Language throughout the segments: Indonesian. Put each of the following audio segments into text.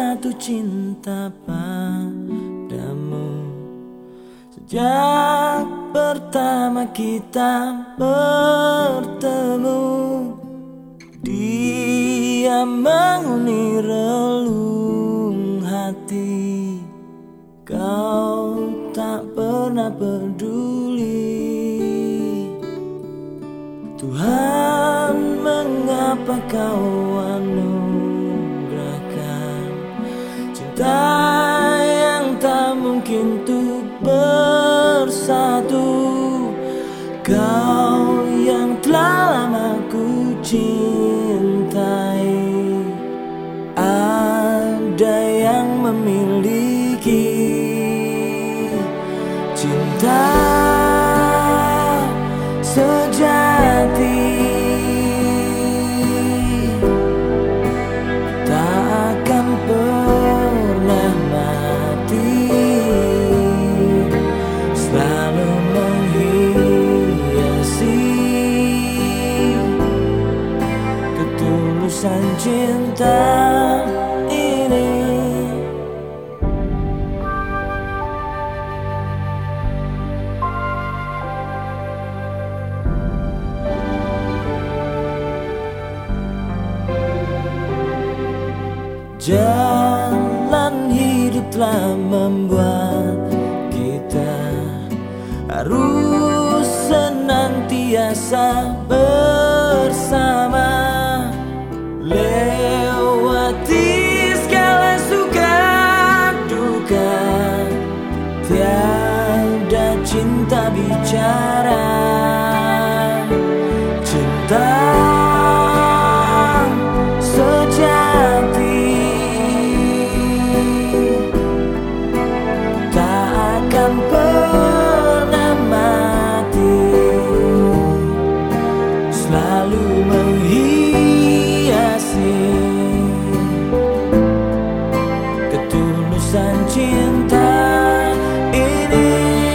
jatuh cinta padamu sejak pertama kita bertemu. Dia menghuni relung hati, kau tak pernah peduli. Tuhan, mengapa kau anugerahkan cinta yang tak mungkin untuk bersatu? Kau yang telah lama ku cintai, ada yang memiliki cinta sejati, tak akan pernah mati, selalu menghiasi ketulusan cinta ini. Jalan hidup telah membuat kita harus senantiasa bersama, lewati segala suka duka. Tiada cinta bicara, cinta sejati tak akan pernah mati, selalu menghiasi ketulusan cinta ini.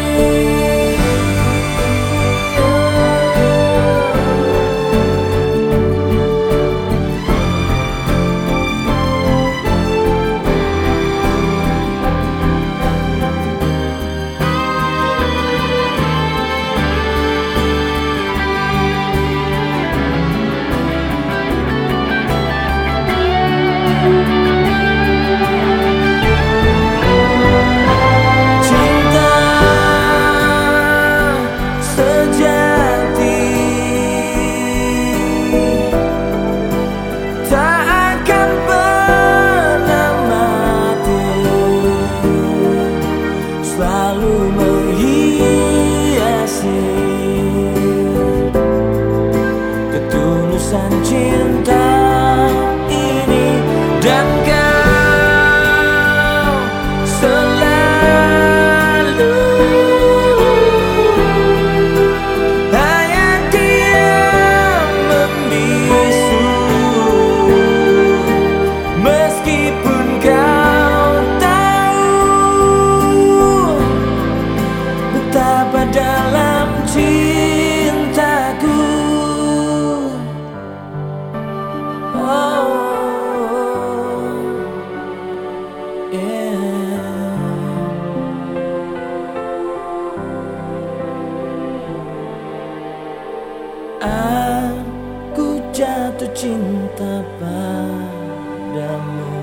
Selalu menghiasi ketulusan cinta ini, dan kau selalu hanya diam membisu, meskipun kau betapa dalam cintaku. Oh, yeah. Aku jatuh cinta padamu